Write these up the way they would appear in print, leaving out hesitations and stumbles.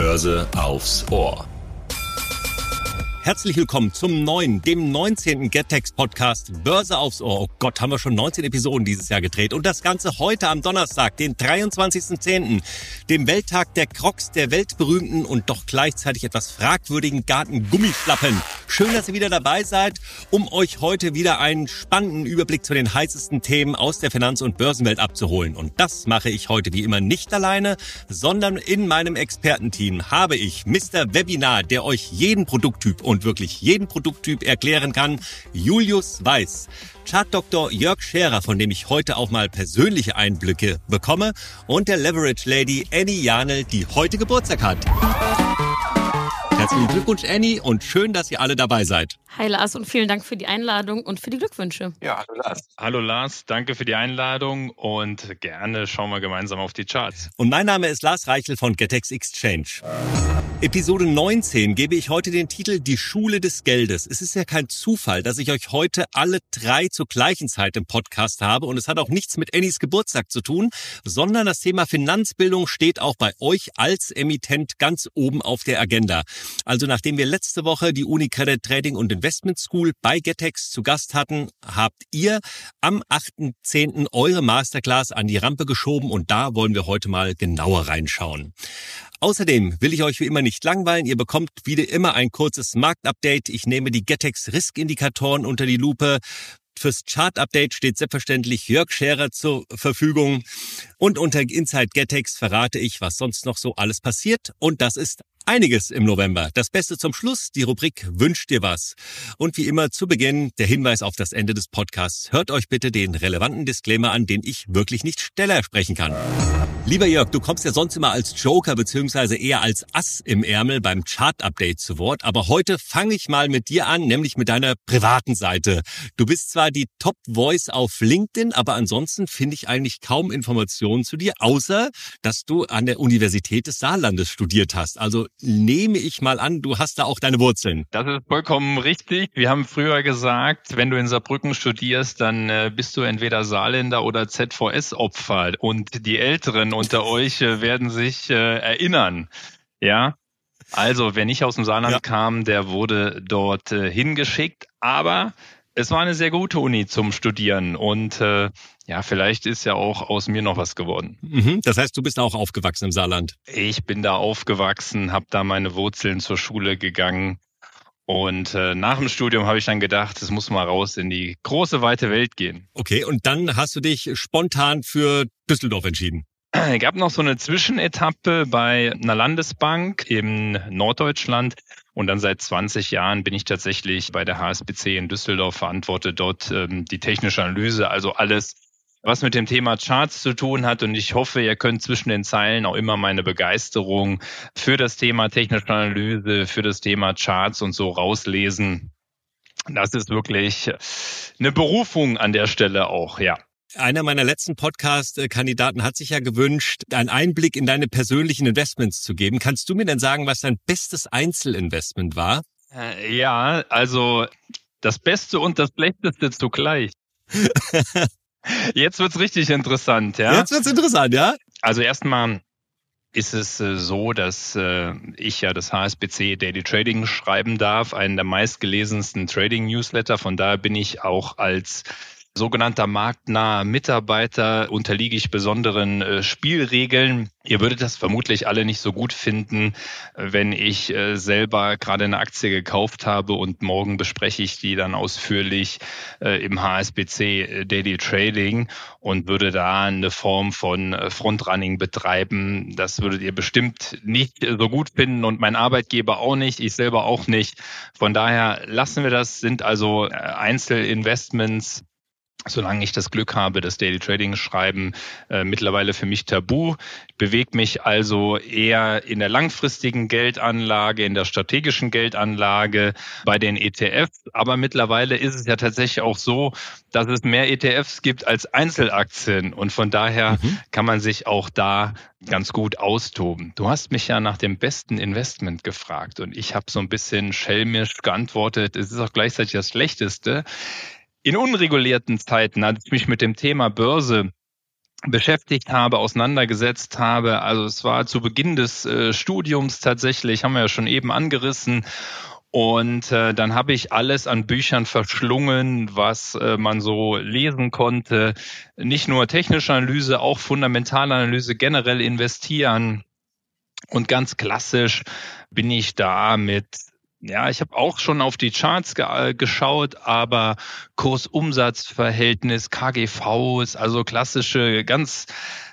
Börse aufs Ohr. Herzlich willkommen zum dem 19. GetText-Podcast Börse aufs Ohr. Oh Gott, haben wir schon 19 Episoden dieses Jahr gedreht. Und das Ganze heute am Donnerstag, den 23.10., dem Welttag der Crocs, der weltberühmten und doch gleichzeitig etwas fragwürdigen Gartengummischlappen. Schön, dass ihr wieder dabei seid, um euch heute wieder einen spannenden Überblick zu den heißesten Themen aus der Finanz- und Börsenwelt abzuholen. Und das mache ich heute wie immer nicht alleine, sondern in meinem Expertenteam habe ich Mr. Webinar, der euch jeden Produkttyp und wirklich jeden Produkttyp erklären kann, Julius Weiß. Chartdoktor Jörg Scherer, von dem ich heute auch mal persönliche Einblicke bekomme, und der Leverage Lady Annie Janel, die heute Geburtstag hat. Herzlichen Glückwunsch, Annie, und schön, dass ihr alle dabei seid. Hi Lars und vielen Dank für die Einladung und für die Glückwünsche. Ja, hallo Lars. Hallo Lars, danke für die Einladung und gerne schauen wir gemeinsam auf die Charts. Und mein Name ist Lars Reichel von GetText Exchange. Episode 19 gebe ich heute den Titel Die Schule des Geldes. Es ist ja kein Zufall, dass ich euch heute alle drei zur gleichen Zeit im Podcast habe, und es hat auch nichts mit Annies Geburtstag zu tun, sondern das Thema Finanzbildung steht auch bei euch als Emittent ganz oben auf der Agenda. Also nachdem wir letzte Woche die UniCredit Trading und Investment School bei GetText zu Gast hatten, habt ihr am 8.10. eure Masterclass an die Rampe geschoben, und da wollen wir heute mal genauer reinschauen. Außerdem will ich euch wie immer nicht langweilen. Ihr bekommt wieder immer ein kurzes Marktupdate. Ich nehme die GetText Risk-Indikatoren unter die Lupe. Fürs Chart-Update steht selbstverständlich Jörg Scherer zur Verfügung. Und unter Inside GetText verrate ich, was sonst noch so alles passiert. Und das ist einiges im November. Das Beste zum Schluss, die Rubrik Wünscht dir was. Und wie immer zu Beginn der Hinweis auf das Ende des Podcasts. Hört euch bitte den relevanten Disclaimer an, den ich wirklich nicht schneller sprechen kann. Lieber Jörg, du kommst ja sonst immer als Joker bzw. eher als Ass im Ärmel beim Chart-Update zu Wort. Aber heute fange ich mal mit dir an, nämlich mit deiner privaten Seite. Du bist zwar die Top-Voice auf LinkedIn, aber ansonsten finde ich eigentlich kaum Informationen zu dir, außer dass du an der Universität des Saarlandes studiert hast. Also nehme ich mal an, du hast da auch deine Wurzeln. Das ist vollkommen richtig. Wir haben früher gesagt, wenn du in Saarbrücken studierst, dann bist du entweder Saarländer oder ZVS-Opfer. Und die Älteren unter euch werden sich erinnern. Ja, also wer nicht aus dem Saarland kam, der wurde dort hingeschickt. Aber es war eine sehr gute Uni zum Studieren, und vielleicht ist ja auch aus mir noch was geworden. Das heißt, du bist auch aufgewachsen im Saarland? Ich bin da aufgewachsen, habe da meine Wurzeln zur Schule gegangen. Und nach dem Studium habe ich dann gedacht, es muss mal raus in die große, weite Welt gehen. Okay, und dann hast du dich spontan für Düsseldorf entschieden? Es gab noch so eine Zwischenetappe bei einer Landesbank in Norddeutschland. Und dann seit 20 Jahren bin ich tatsächlich bei der HSBC in Düsseldorf, verantworte dort die technische Analyse, also alles, was mit dem Thema Charts zu tun hat. Und ich hoffe, ihr könnt zwischen den Zeilen auch immer meine Begeisterung für das Thema technische Analyse, für das Thema Charts und so rauslesen. Das ist wirklich eine Berufung an der Stelle auch, ja. Einer meiner letzten Podcast-Kandidaten hat sich ja gewünscht, einen Einblick in deine persönlichen Investments zu geben. Kannst du mir denn sagen, was dein bestes Einzelinvestment war? Ja, also das Beste und das Schlechteste zugleich. Jetzt wird's richtig interessant, ja? Jetzt wird's interessant, ja? Also erstmal ist es so, dass ich ja das HSBC Daily Trading schreiben darf, einen der meistgelesensten Trading-Newsletter. Von daher bin ich auch als sogenannter marktnaher Mitarbeiter, unterliege ich besonderen Spielregeln. Ihr würdet das vermutlich alle nicht so gut finden, wenn ich selber gerade eine Aktie gekauft habe und morgen bespreche ich die dann ausführlich im HSBC Daily Trading und würde da eine Form von Frontrunning betreiben. Das würdet ihr bestimmt nicht so gut finden und mein Arbeitgeber auch nicht, ich selber auch nicht. Von daher lassen wir das, sind also Einzelinvestments, solange ich das Glück habe, das Daily Trading schreiben, mittlerweile für mich tabu. Bewege mich also eher in der langfristigen Geldanlage, in der strategischen Geldanlage, bei den ETFs. Aber mittlerweile ist es ja tatsächlich auch so, dass es mehr ETFs gibt als Einzelaktien. Und von daher kann man sich auch da ganz gut austoben. Du hast mich ja nach dem besten Investment gefragt und ich habe so ein bisschen schelmisch geantwortet, es ist auch gleichzeitig das Schlechteste. In unregulierten Zeiten, als ich mich mit dem Thema Börse beschäftigt habe, auseinandergesetzt habe. Also es war zu Beginn des Studiums tatsächlich, haben wir ja schon eben angerissen. Und dann habe ich alles an Büchern verschlungen, was man so lesen konnte. Nicht nur technische Analyse, auch fundamentale Analyse, generell investieren. Und ganz klassisch bin ich da mit, ich habe auch schon auf die Charts geschaut, aber Kurs-Umsatz-Verhältnis, KGVs, also klassische ganz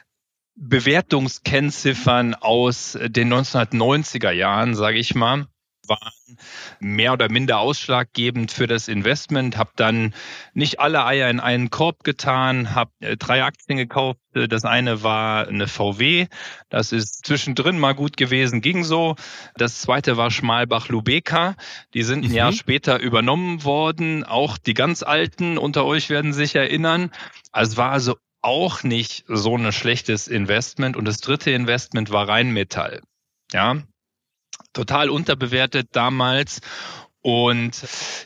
Bewertungskennziffern aus den 1990er Jahren, sage ich mal, waren mehr oder minder ausschlaggebend für das Investment. Habe dann nicht alle Eier in einen Korb getan, habe 3 Aktien gekauft. Das eine war eine VW, das ist zwischendrin mal gut gewesen, ging so. Das zweite war Schmalbach-Lubeka, die sind ein Jahr später übernommen worden. Auch die ganz Alten unter euch werden sich erinnern. Also es war also auch nicht so ein schlechtes Investment. Und das dritte Investment war Rheinmetall. Ja, total unterbewertet damals. Und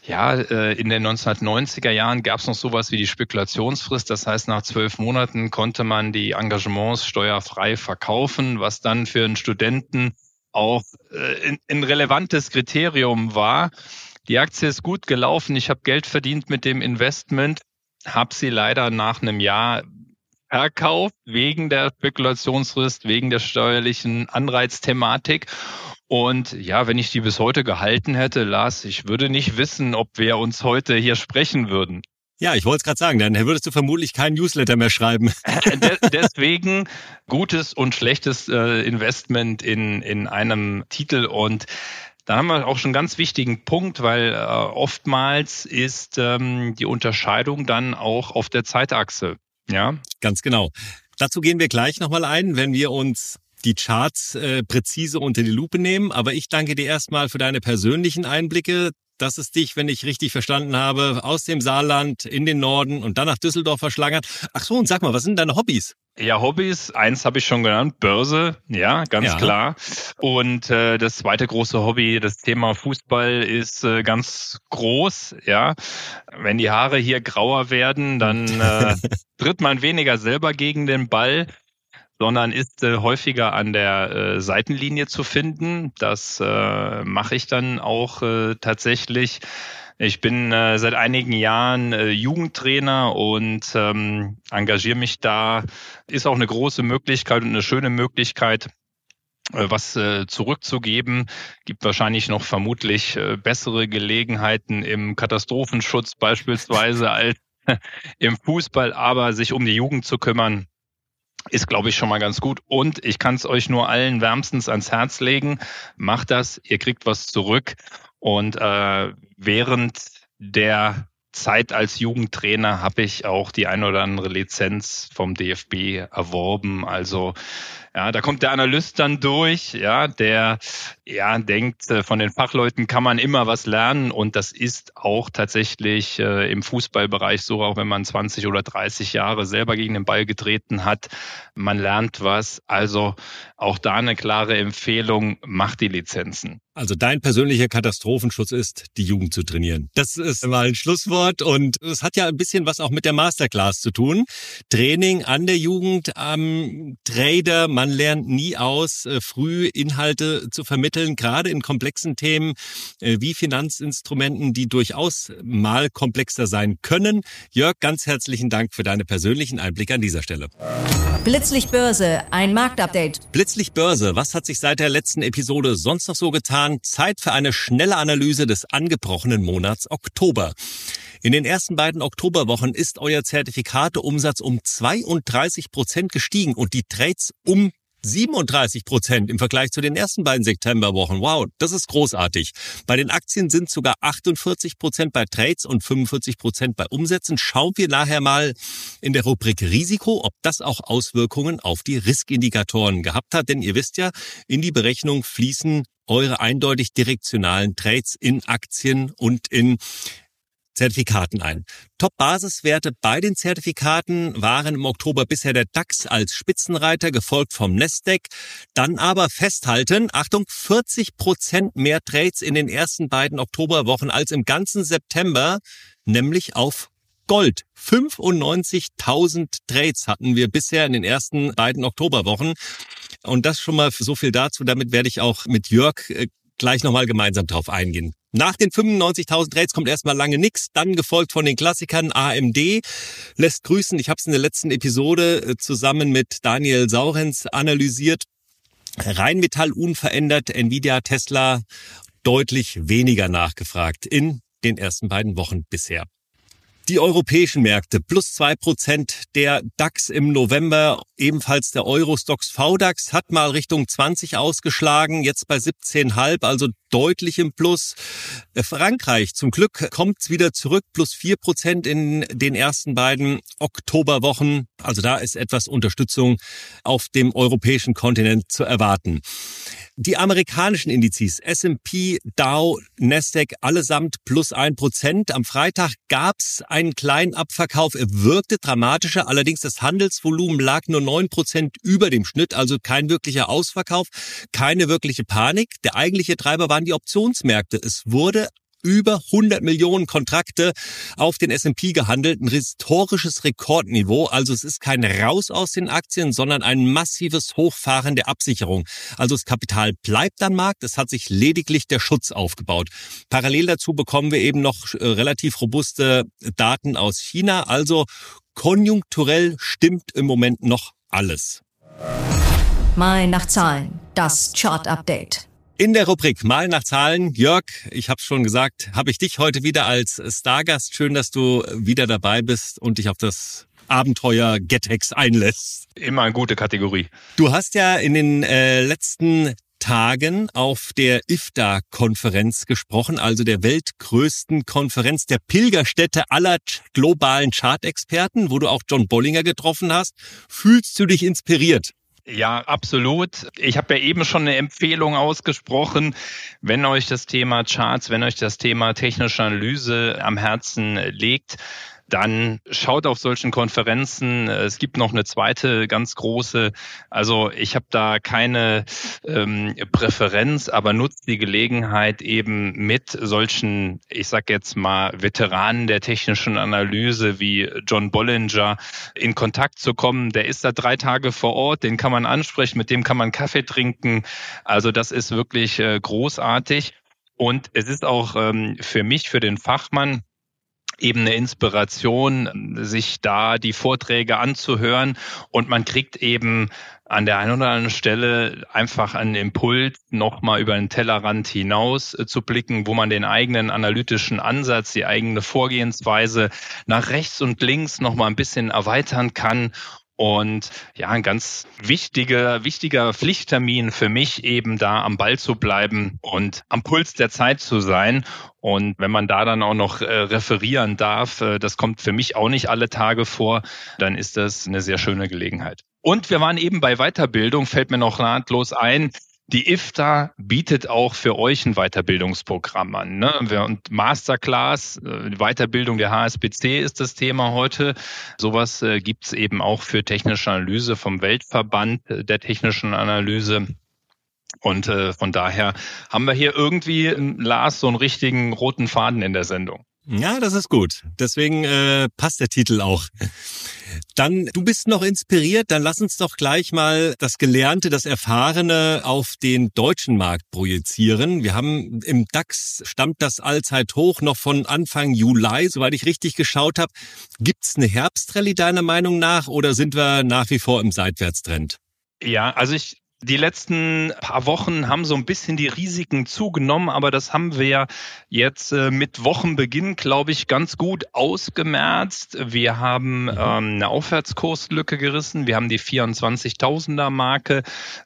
in den 1990er Jahren gab es noch sowas wie die Spekulationsfrist. Das heißt, nach 12 Monaten konnte man die Engagements steuerfrei verkaufen, was dann für einen Studenten auch ein relevantes Kriterium war. Die Aktie ist gut gelaufen. Ich habe Geld verdient mit dem Investment, habe sie leider nach einem Jahr verkauft wegen der Spekulationsfrist, wegen der steuerlichen Anreizthematik. Und wenn ich die bis heute gehalten hätte, Lars, ich würde nicht wissen, ob wir uns heute hier sprechen würden. Ja, ich wollte es gerade sagen, dann würdest du vermutlich keinen Newsletter mehr schreiben. Deswegen gutes und schlechtes Investment in einem Titel. Und da haben wir auch schon einen ganz wichtigen Punkt, weil oftmals ist die Unterscheidung dann auch auf der Zeitachse. Ja, ganz genau. Dazu gehen wir gleich nochmal ein, wenn wir uns die Charts präzise unter die Lupe nehmen. Aber ich danke dir erstmal für deine persönlichen Einblicke, dass es dich, wenn ich richtig verstanden habe, aus dem Saarland in den Norden und dann nach Düsseldorf verschlagen hat. Ach so, und sag mal, was sind deine Hobbys? Ja, Hobbys, eins habe ich schon genannt, Börse, ja, ganz klar. Und das zweite große Hobby, das Thema Fußball, ist ganz groß, ja. Wenn die Haare hier grauer werden, dann tritt man weniger selber gegen den Ball, sondern ist häufiger an der Seitenlinie zu finden. Das mache ich dann auch tatsächlich. Ich bin seit einigen Jahren Jugendtrainer und engagiere mich da. Ist auch eine große Möglichkeit und eine schöne Möglichkeit, was zurückzugeben. Gibt wahrscheinlich noch vermutlich bessere Gelegenheiten im Katastrophenschutz beispielsweise als im Fußball, aber sich um die Jugend zu kümmern, ist, glaube ich, schon mal ganz gut. Und ich kann es euch nur allen wärmstens ans Herz legen. Macht das, ihr kriegt was zurück. Und während der Zeit als Jugendtrainer habe ich auch die ein oder andere Lizenz vom DFB erworben. Also da kommt der Analyst dann durch, der denkt, von den Fachleuten kann man immer was lernen. Und das ist auch tatsächlich im Fußballbereich so, auch wenn man 20 oder 30 Jahre selber gegen den Ball getreten hat. Man lernt was. Also auch da eine klare Empfehlung, macht die Lizenzen. Also dein persönlicher Katastrophenschutz ist, die Jugend zu trainieren. Das ist mal ein Schlusswort und es hat ja ein bisschen was auch mit der Masterclass zu tun. Training an der Jugend, am Trader, man lernt nie aus, früh Inhalte zu vermitteln, gerade in komplexen Themen wie Finanzinstrumenten, die durchaus mal komplexer sein können. Jörg, ganz herzlichen Dank für deine persönlichen Einblicke an dieser Stelle. Blitzlicht Börse, ein Marktupdate. Blitzlicht Börse, was hat sich seit der letzten Episode sonst noch so getan? Zeit für eine schnelle Analyse des angebrochenen Monats Oktober. In den ersten beiden Oktoberwochen ist euer Zertifikateumsatz um 32% gestiegen und die Trades um 37% im Vergleich zu den ersten beiden Septemberwochen. Wow, das ist großartig. Bei den Aktien sind sogar 48% bei Trades und 45% bei Umsätzen. Schauen wir nachher mal in der Rubrik Risiko, ob das auch Auswirkungen auf die Riskindikatoren gehabt hat. Denn ihr wisst ja, in die Berechnung fließen eure eindeutig direktionalen Trades in Aktien und in Zertifikaten ein. Top-Basiswerte bei den Zertifikaten waren im Oktober bisher der DAX als Spitzenreiter, gefolgt vom Nasdaq. Dann aber festhalten, Achtung, 40% mehr Trades in den ersten beiden Oktoberwochen als im ganzen September, nämlich auf Gold. 95.000 Trades hatten wir bisher in den ersten beiden Oktoberwochen. Und das schon mal so viel dazu. Damit werde ich auch mit Jörg gleich nochmal gemeinsam drauf eingehen. Nach den 95.000 Trades kommt erstmal lange nichts, dann gefolgt von den Klassikern. AMD lässt grüßen. Ich habe es in der letzten Episode zusammen mit Daniel Saurenz analysiert. Rheinmetall unverändert, Nvidia, Tesla deutlich weniger nachgefragt in den ersten beiden Wochen bisher. Die europäischen Märkte plus 2%, der DAX im November, ebenfalls der Eurostoxx VDAX hat mal Richtung 20 ausgeschlagen, jetzt bei 17,5, also deutlich im Plus. Frankreich, zum Glück kommt's wieder zurück, plus 4% in den ersten beiden Oktoberwochen. Also da ist etwas Unterstützung auf dem europäischen Kontinent zu erwarten. Die amerikanischen Indizes, S&P, Dow, Nasdaq, allesamt plus 1%. Am Freitag gab's einen kleinen Abverkauf. Er wirkte dramatischer, allerdings das Handelsvolumen lag nur 9% über dem Schnitt, also kein wirklicher Ausverkauf, keine wirkliche Panik. Der eigentliche Treiber waren die Optionsmärkte. Es wurde über 100 Millionen Kontrakte auf den S&P gehandelt, ein historisches Rekordniveau. Also es ist kein Raus aus den Aktien, sondern ein massives Hochfahren der Absicherung. Also das Kapital bleibt am Markt, es hat sich lediglich der Schutz aufgebaut. Parallel dazu bekommen wir eben noch relativ robuste Daten aus China. Also konjunkturell stimmt im Moment noch alles. Mal nach Zahlen, das Chart-Update. In der Rubrik Mal nach Zahlen, Jörg, ich habe es schon gesagt, habe ich dich heute wieder als Stargast. Schön, dass du wieder dabei bist und dich auf das Abenteuer GetEx einlässt. Immer eine gute Kategorie. Du hast ja in den letzten Tagen auf der IFTA-Konferenz gesprochen, also der weltgrößten Konferenz der Pilgerstätte aller globalen Chartexperten, wo du auch John Bollinger getroffen hast. Fühlst du dich inspiriert? Ja, absolut. Ich habe ja eben schon eine Empfehlung ausgesprochen. Wenn euch das Thema Charts, wenn euch das Thema technische Analyse am Herzen liegt, dann schaut auf solchen Konferenzen. Es gibt noch eine zweite ganz große. Also ich habe da keine Präferenz, aber nutzt die Gelegenheit eben mit solchen, ich sag jetzt mal, Veteranen der technischen Analyse wie John Bollinger in Kontakt zu kommen. Der ist da 3 Tage vor Ort, den kann man ansprechen, mit dem kann man Kaffee trinken. Also das ist wirklich großartig. Und es ist auch für mich, für den Fachmann, eben eine Inspiration, sich da die Vorträge anzuhören, und man kriegt eben an der einen oder anderen Stelle einfach einen Impuls, nochmal über den Tellerrand hinaus zu blicken, wo man den eigenen analytischen Ansatz, die eigene Vorgehensweise nach rechts und links nochmal ein bisschen erweitern kann. Und ja, ein ganz wichtiger Pflichttermin für mich, eben da am Ball zu bleiben und am Puls der Zeit zu sein. Und wenn man da dann auch noch referieren darf, das kommt für mich auch nicht alle Tage vor, dann ist das eine sehr schöne Gelegenheit. Und wir waren eben bei Weiterbildung, fällt mir noch nahtlos ein. Die IFTA bietet auch für euch ein Weiterbildungsprogramm an, ne? Und Masterclass, Weiterbildung der HSBC ist das Thema heute. Sowas gibt's eben auch für technische Analyse vom Weltverband der technischen Analyse. Und von daher haben wir hier irgendwie, Lars, so einen richtigen roten Faden in der Sendung. Ja, das ist gut. Deswegen passt der Titel auch. Dann, du bist noch inspiriert, dann lass uns doch gleich mal das Gelernte, das Erfahrene auf den deutschen Markt projizieren. Wir haben im DAX, stammt das Allzeithoch noch von Anfang Juli, soweit ich richtig geschaut habe. Gibt's eine Herbstrallye deiner Meinung nach oder sind wir nach wie vor im Seitwärtstrend? Ja, also die letzten paar Wochen haben so ein bisschen die Risiken zugenommen, aber das haben wir jetzt mit Wochenbeginn, glaube ich, ganz gut ausgemerzt. Wir haben eine Aufwärtskurslücke gerissen, wir haben die 24.000er Marke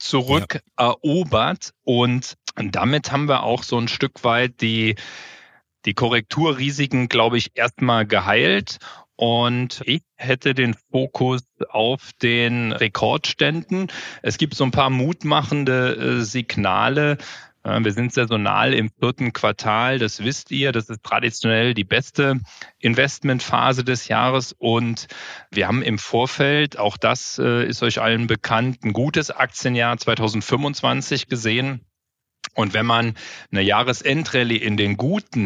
zurückerobert und damit haben wir auch so ein Stück weit die Korrekturrisiken, glaube ich, erstmal geheilt. Und ich hätte den Fokus auf den Rekordständen. Es gibt so ein paar mutmachende Signale. Wir sind saisonal im 4. Quartal, das wisst ihr. Das ist traditionell die beste Investmentphase des Jahres. Und wir haben im Vorfeld, auch das ist euch allen bekannt, ein gutes Aktienjahr 2025 gesehen. Und wenn man eine Jahresendrallye in den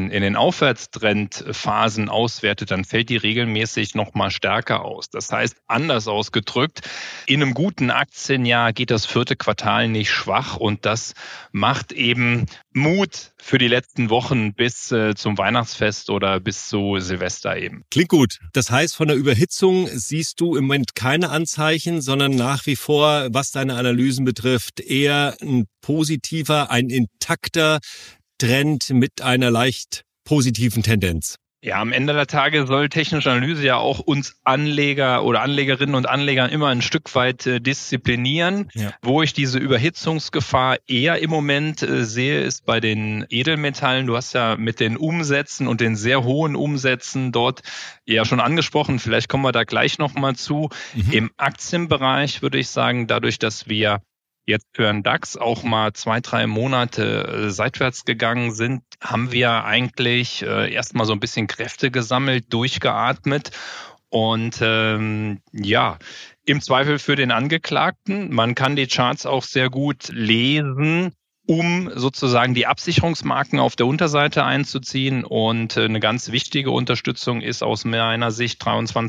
Aufwärtstrendphasen auswertet, dann fällt die regelmäßig nochmal stärker aus. Das heißt, anders ausgedrückt, in einem guten Aktienjahr geht das 4. Quartal nicht schwach und das macht eben Mut für die letzten Wochen bis zum Weihnachtsfest oder bis zu Silvester eben. Klingt gut. Das heißt, von der Überhitzung siehst du im Moment keine Anzeichen, sondern nach wie vor, was deine Analysen betrifft, eher ein positiver, ein intakter Trend mit einer leicht positiven Tendenz. Ja, am Ende der Tage soll technische Analyse ja auch uns Anleger oder Anlegerinnen und Anleger immer ein Stück weit disziplinieren. Ja. Wo ich diese Überhitzungsgefahr eher im Moment sehe, ist bei den Edelmetallen. Du hast ja mit den Umsätzen und den sehr hohen Umsätzen dort ja schon angesprochen. Vielleicht kommen wir da gleich nochmal zu. Im Aktienbereich würde ich sagen, dadurch, dass wir jetzt für einen DAX auch mal 2-3 Monate seitwärts gegangen sind, haben wir eigentlich erstmal so ein bisschen Kräfte gesammelt, durchgeatmet und im Zweifel für den Angeklagten. Man kann die Charts auch sehr gut lesen, um sozusagen die Absicherungsmarken auf der Unterseite einzuziehen. Und eine ganz wichtige Unterstützung ist aus meiner Sicht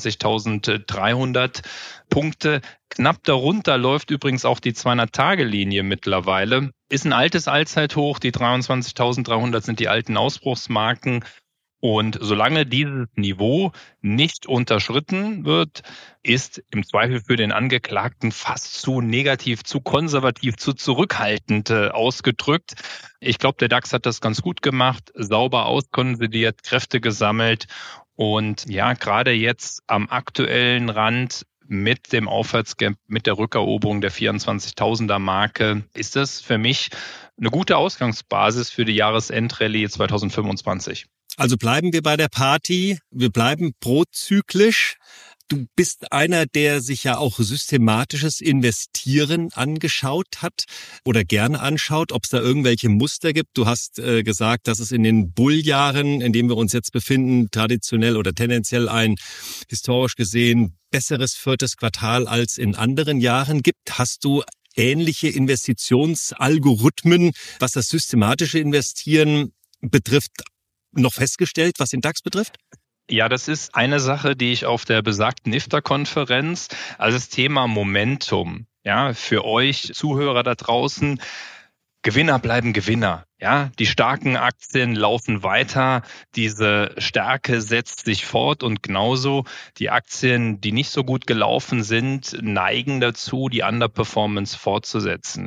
23.300 Punkte. Knapp darunter läuft übrigens auch die 200-Tage-Linie mittlerweile. Ist ein altes Allzeithoch. Die 23.300 sind die alten Ausbruchsmarken. Und solange dieses Niveau nicht unterschritten wird, ist im Zweifel für den Angeklagten fast zu negativ, zu konservativ, zu zurückhaltend ausgedrückt. Ich glaube, der DAX hat das ganz gut gemacht, sauber auskonsolidiert, Kräfte gesammelt. Und ja, gerade jetzt am aktuellen Rand mit dem Aufwärtsgap, mit der Rückeroberung der 24.000er Marke, ist das für mich eine gute Ausgangsbasis für die Jahresendrallye 2025. Also bleiben wir bei der Party, wir bleiben prozyklisch. Du bist einer, der sich ja auch systematisches Investieren angeschaut hat oder gerne anschaut, ob es da irgendwelche Muster gibt. Du hast gesagt, dass es in den Bulljahren, in denen wir uns jetzt befinden, traditionell oder tendenziell ein historisch gesehen besseres 4. Quartal als in anderen Jahren gibt. Hast du ähnliche Investitionsalgorithmen, was das systematische Investieren betrifft, noch festgestellt, was den DAX betrifft? Ja, das ist eine Sache, die ich auf der besagten IFTA-Konferenz, also das Thema Momentum, ja, für euch Zuhörer da draußen, Gewinner bleiben Gewinner. Ja, die starken Aktien laufen weiter, diese Stärke setzt sich fort und genauso die Aktien, die nicht so gut gelaufen sind, neigen dazu, die Underperformance fortzusetzen.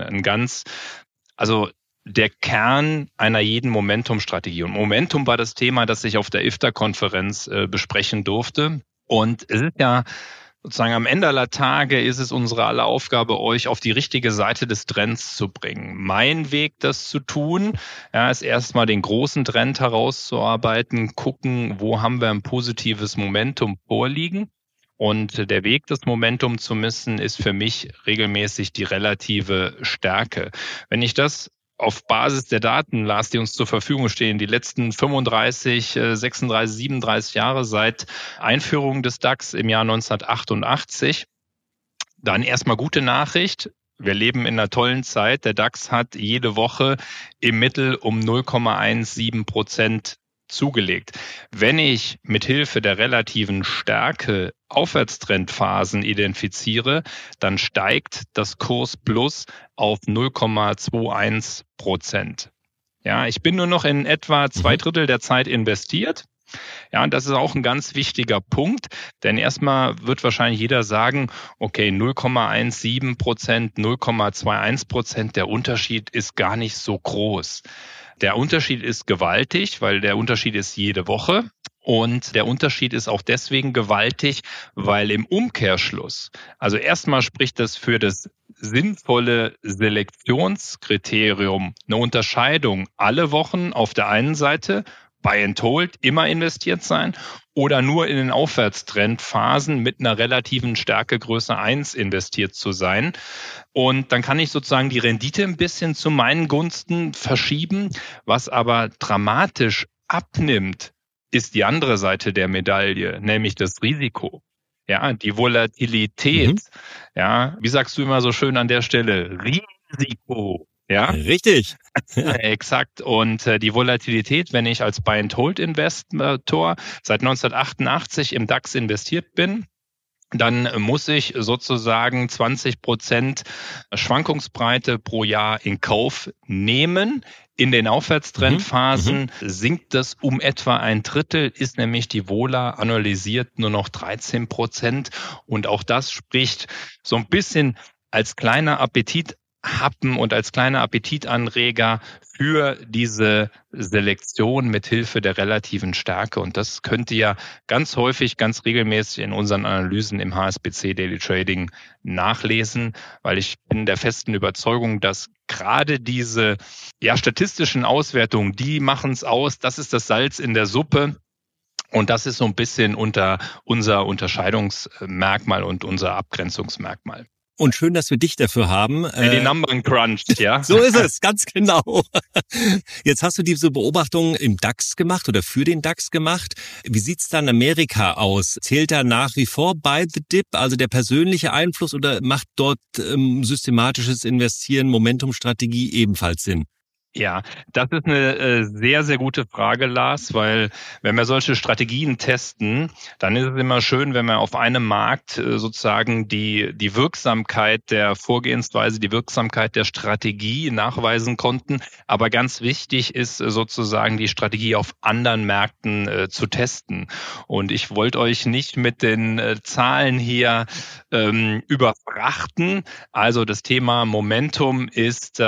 Der Kern einer jeden Momentum-Strategie. Und Momentum war das Thema, das ich auf der IFTA-Konferenz besprechen durfte. Und es ist ja sozusagen am Ende aller Tage ist es unsere aller Aufgabe, euch auf die richtige Seite des Trends zu bringen. Mein Weg, das zu tun, ist erstmal den großen Trend herauszuarbeiten, gucken, wo haben wir ein positives Momentum vorliegen. Und der Weg, das Momentum zu messen, ist für mich regelmäßig die relative Stärke. Wenn ich das auf Basis der Daten las, die uns zur Verfügung stehen, die letzten 35, 36, 37 Jahre seit Einführung des DAX im Jahr 1988, dann erstmal gute Nachricht. Wir leben in einer tollen Zeit. Der DAX hat jede Woche im Mittel um 0,17% zugelegt. Wenn ich mit Hilfe der relativen Stärke Aufwärtstrendphasen identifiziere, dann steigt das Kurs Plus auf 0,21%. Ja, ich bin nur noch in etwa 2/3 der Zeit investiert. Ja, und das ist auch ein ganz wichtiger Punkt, denn erstmal wird wahrscheinlich jeder sagen, okay, 0,17%, 0,21%, der Unterschied ist gar nicht so groß. Der Unterschied ist gewaltig, weil der Unterschied ist jede Woche. Und der Unterschied ist auch deswegen gewaltig, weil im Umkehrschluss, also erstmal spricht das für das sinnvolle Selektionskriterium, eine Unterscheidung alle Wochen auf der einen Seite, Buy and Hold, immer investiert sein oder nur in den Aufwärtstrendphasen mit einer relativen Stärke Größe 1 investiert zu sein. Und dann kann ich sozusagen die Rendite ein bisschen zu meinen Gunsten verschieben. Was aber dramatisch abnimmt, ist die andere Seite der Medaille, nämlich das Risiko. Ja, die Volatilität. Ja, wie sagst du immer so schön an der Stelle? Risiko. Ja? Richtig. Exakt. Und die Volatilität, wenn ich als Buy-and-Hold-Investor seit 1988 im DAX investiert bin, dann muss ich sozusagen 20% Schwankungsbreite pro Jahr in Kauf nehmen. In den Aufwärtstrendphasen sinkt das um etwa ein Drittel, ist nämlich die Vola annualisiert nur noch 13%. Und auch das spricht so ein bisschen als kleiner Appetithappen und als kleiner Appetitanreger für diese Selektion mit Hilfe der relativen Stärke. Und das könnt ihr ganz häufig, ganz regelmäßig in unseren Analysen im HSBC Daily Trading nachlesen, weil ich bin der festen Überzeugung, dass gerade diese statistischen Auswertungen, die machen es aus, das ist das Salz in der Suppe. Und das ist so ein bisschen unser Unterscheidungsmerkmal und unser Abgrenzungsmerkmal. Und schön, dass wir dich dafür haben. Die Numbern crunched, ja. So ist es, ganz genau. Jetzt hast du diese Beobachtung im DAX gemacht oder für den DAX gemacht. Wie sieht's dann in Amerika aus? Zählt da nach wie vor Buy the Dip, also der persönliche Einfluss, oder macht dort systematisches Investieren, Momentumstrategie ebenfalls Sinn? Ja, das ist eine sehr, sehr gute Frage, Lars, weil wenn wir solche Strategien testen, dann ist es immer schön, wenn wir auf einem Markt sozusagen die Wirksamkeit der Vorgehensweise, die Wirksamkeit der Strategie nachweisen konnten. Aber ganz wichtig ist sozusagen die Strategie auf anderen Märkten zu testen. Und ich wollte euch nicht mit den Zahlen hier überfrachten. Also das Thema Momentum ist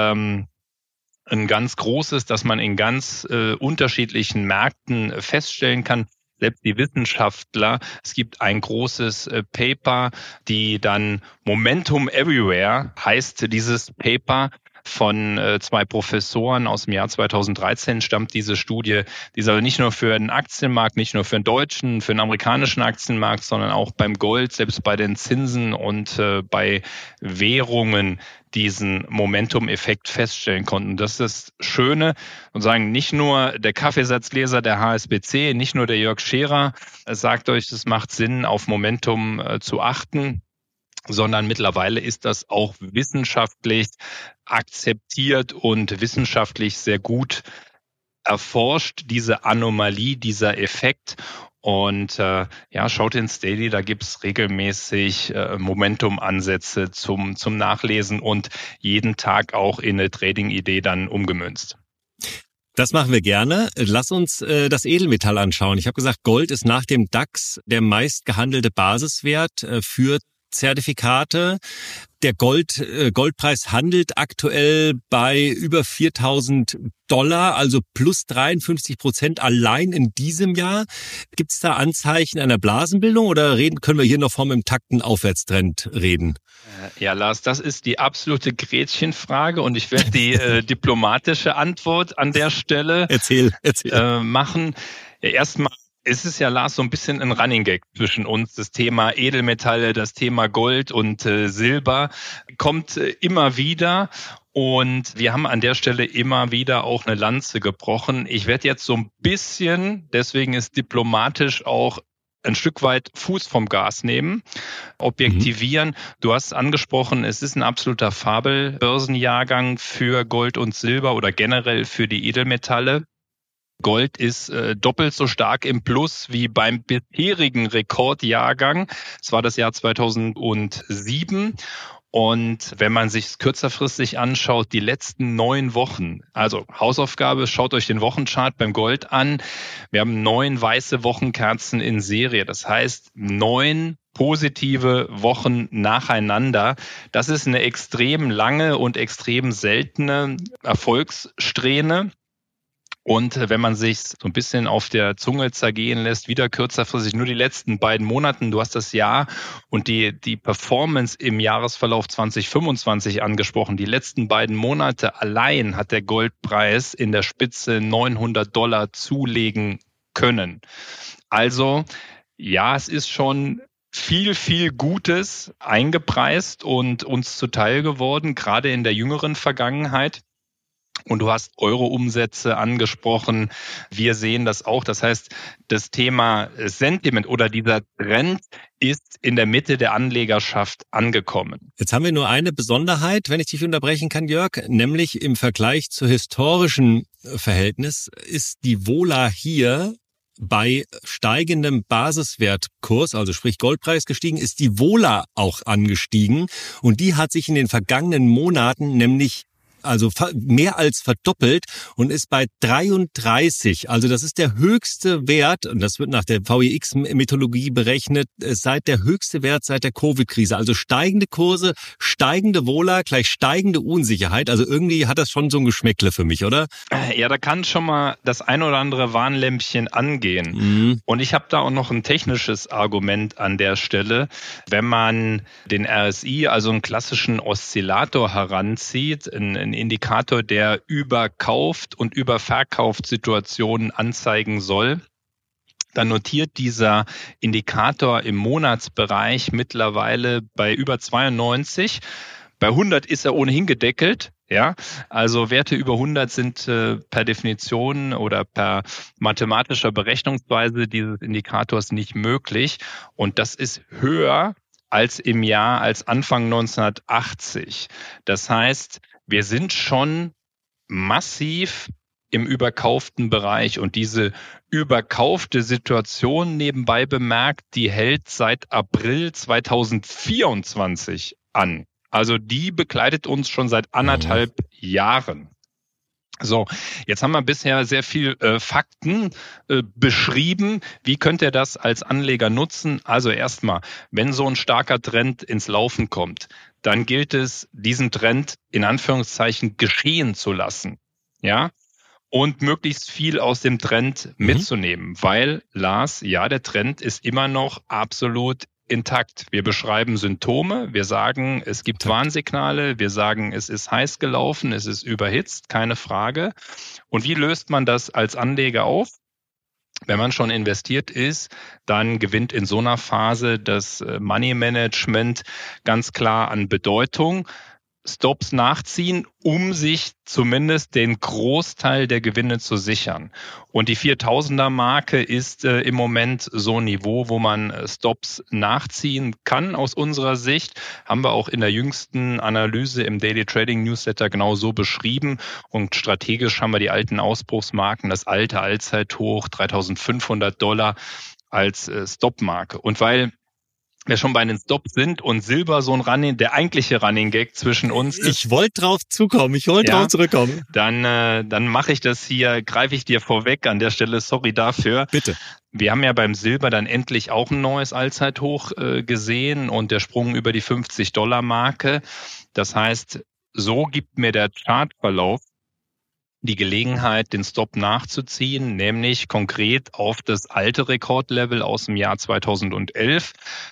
ein ganz großes, dass man in ganz unterschiedlichen Märkten feststellen kann. Selbst die Wissenschaftler, es gibt ein großes Paper, die dann Momentum Everywhere heißt dieses Paper. Von zwei Professoren aus dem Jahr 2013 stammt diese Studie. Die soll nicht nur für den Aktienmarkt, nicht nur für den deutschen, für den amerikanischen Aktienmarkt, sondern auch beim Gold, selbst bei den Zinsen und bei Währungen diesen Momentum-Effekt feststellen konnten. Das ist das Schöne und sagen, nicht nur der Kaffeesatzleser der HSBC, nicht nur der Jörg Scherer sagt euch, es macht Sinn, auf Momentum zu achten, sondern mittlerweile ist das auch wissenschaftlich akzeptiert und wissenschaftlich sehr gut erforscht, diese Anomalie, dieser Effekt. Und schaut ins Daily, da gibt's regelmäßig Momentum-Ansätze zum Nachlesen und jeden Tag auch in eine Trading-Idee dann umgemünzt. Das machen wir gerne. Lass uns das Edelmetall anschauen. Ich habe gesagt, Gold ist nach dem DAX der meist gehandelte Basiswert für Zertifikate. Der Goldpreis handelt aktuell bei über $4.000, also plus 53% allein in diesem Jahr. Gibt es da Anzeichen einer Blasenbildung oder können wir hier noch vom intakten Aufwärtstrend reden? Ja, Lars, das ist die absolute Gretchenfrage und ich werde die diplomatische Antwort an der Stelle machen. Ja, erstmal ist es ja, Lars, so ein bisschen ein Running Gag zwischen uns. Das Thema Edelmetalle, das Thema Gold und Silber kommt immer wieder. Und wir haben an der Stelle immer wieder auch eine Lanze gebrochen. Ich werde jetzt so ein bisschen, deswegen ist diplomatisch auch ein Stück weit Fuß vom Gas nehmen, objektivieren. Du hast angesprochen, es ist ein absoluter Fabelbörsenjahrgang für Gold und Silber oder generell für die Edelmetalle. Gold ist doppelt so stark im Plus wie beim bisherigen Rekordjahrgang. Es war das Jahr 2007. Und wenn man sich kürzerfristig anschaut, die letzten 9 Wochen, also Hausaufgabe, schaut euch den Wochenchart beim Gold an. Wir haben 9 weiße Wochenkerzen in Serie. Das heißt 9 positive Wochen nacheinander. Das ist eine extrem lange und extrem seltene Erfolgssträhne. Und wenn man sich so ein bisschen auf der Zunge zergehen lässt, wieder kürzerfristig, nur die letzten beiden Monate, du hast das Jahr und die Performance im Jahresverlauf 2025 angesprochen. Die letzten beiden Monate allein hat der Goldpreis in der Spitze $900 zulegen können. Also ja, es ist schon viel, viel Gutes eingepreist und uns zuteil geworden, gerade in der jüngeren Vergangenheit. Und du hast Euro-Umsätze angesprochen. Wir sehen das auch. Das heißt, das Thema Sentiment oder dieser Trend ist in der Mitte der Anlegerschaft angekommen. Jetzt haben wir nur eine Besonderheit, wenn ich dich unterbrechen kann, Jörg, nämlich im Vergleich zur historischen Verhältnis ist die Vola hier bei steigendem Basiswertkurs, also sprich Goldpreis gestiegen, ist die Vola auch angestiegen. Und die hat sich in den vergangenen Monaten nämlich mehr als verdoppelt und ist bei 33. Also das ist der höchste Wert, und das wird nach der VIX-Methodologie berechnet, der höchste Wert seit der Covid-Krise. Also steigende Kurse, steigende Vola, gleich steigende Unsicherheit. Also irgendwie hat das schon so ein Geschmäckle für mich, oder? Ja, da kann schon mal das ein oder andere Warnlämpchen angehen. Und ich habe da auch noch ein technisches Argument an der Stelle. Wenn man den RSI, also einen klassischen Oszillator heranzieht, ein Indikator, der Überkauft- und Überverkaufssituationen anzeigen soll, dann notiert dieser Indikator im Monatsbereich mittlerweile bei über 92. Bei 100 ist er ohnehin gedeckelt. Ja, also Werte über 100 sind per Definition oder per mathematischer Berechnungsweise dieses Indikators nicht möglich. Und das ist höher als als Anfang 1980. Das heißt, wir sind schon massiv im überkauften Bereich, und diese überkaufte Situation, nebenbei bemerkt, die hält seit April 2024 an. Also die begleitet uns schon seit 1,5 Jahren. So, jetzt haben wir bisher sehr viel Fakten beschrieben. Wie könnt ihr das als Anleger nutzen? Also erstmal, wenn so ein starker Trend ins Laufen kommt, dann gilt es, diesen Trend in Anführungszeichen geschehen zu lassen, ja, und möglichst viel aus dem Trend mitzunehmen, weil, Lars, ja, der Trend ist immer noch absolut intakt. Wir beschreiben Symptome, wir sagen, es gibt Warnsignale, wir sagen, es ist heiß gelaufen, es ist überhitzt, keine Frage. Und wie löst man das als Anleger auf? Wenn man schon investiert ist, dann gewinnt in so einer Phase das Money Management ganz klar an Bedeutung. Stops nachziehen, um sich zumindest den Großteil der Gewinne zu sichern. Und die 4000er-Marke ist im Moment so ein Niveau, wo man Stops nachziehen kann. Aus unserer Sicht haben wir auch in der jüngsten Analyse im Daily Trading Newsletter genau so beschrieben. Und strategisch haben wir die alten Ausbruchsmarken, das alte Allzeithoch, $3.500 als Stop-Marke. Und weil wir schon bei den Stops sind und Silber so ein der eigentliche Running Gag zwischen uns ist. Ich wollte drauf zukommen, drauf zurückkommen. Dann mache ich das hier, greife ich dir vorweg an der Stelle, sorry dafür. Bitte. Wir haben ja beim Silber dann endlich auch ein neues Allzeithoch gesehen und der Sprung über die $50-Marke. Das heißt, so gibt mir der Chartverlauf die Gelegenheit, den Stop nachzuziehen, nämlich konkret auf das alte Rekordlevel aus dem Jahr 2011,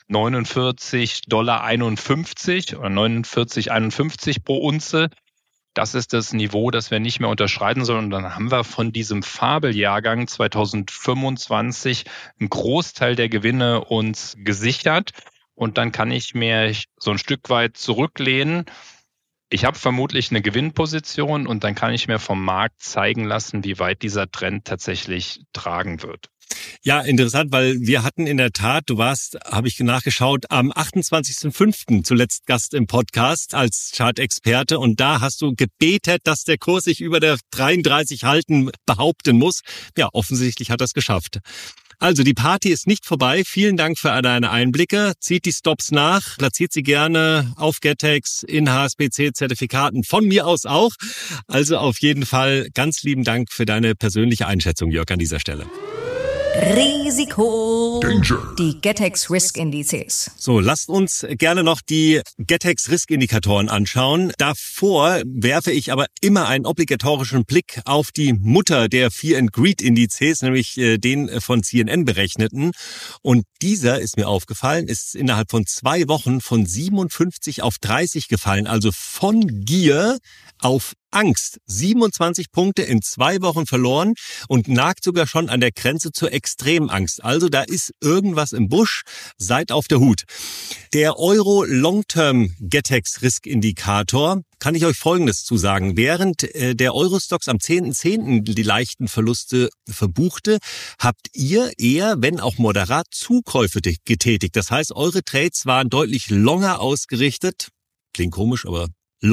$49,51 oder 49,51 pro Unze. Das ist das Niveau, das wir nicht mehr unterschreiten sollen. Und dann haben wir von diesem Fabeljahrgang 2025 einen Großteil der Gewinne uns gesichert. Und dann kann ich mir so ein Stück weit zurücklehnen. Ich habe vermutlich eine Gewinnposition und dann kann ich mir vom Markt zeigen lassen, wie weit dieser Trend tatsächlich tragen wird. Ja, interessant, weil wir hatten in der Tat, du warst, habe ich nachgeschaut, am 28.05. zuletzt Gast im Podcast als Chart-Experte, und da hast du gebetet, dass der Kurs sich über der 33 behaupten muss. Ja, offensichtlich hat er es geschafft. Also die Party ist nicht vorbei. Vielen Dank für deine Einblicke. Zieht die Stops nach, platziert sie gerne auf Getex in HSBC-Zertifikaten, von mir aus auch. Also auf jeden Fall ganz lieben Dank für deine persönliche Einschätzung, Jörg, an dieser Stelle. Risiko. Danger. Die Getex Risk Indizes. So, lasst uns gerne noch die Getex Risk Indikatoren anschauen. Davor werfe ich aber immer einen obligatorischen Blick auf die Mutter der Fear and Greed Indizes, nämlich den von CNN berechneten. Und dieser, ist mir aufgefallen, ist innerhalb von 2 Wochen von 57 auf 30 gefallen. Also von Gier auf Angst. 27 Punkte in 2 Wochen verloren und nagt sogar schon an der Grenze zur Extremangst. Also da ist irgendwas im Busch. Seid auf der Hut. Der Euro Long-Term Getex Risk Indikator kann ich euch Folgendes zu sagen. Während der Eurostoxx am 10.10. die leichten Verluste verbuchte, habt ihr eher, wenn auch moderat, Zukäufe getätigt. Das heißt, eure Trades waren deutlich longer ausgerichtet. Klingt komisch, aber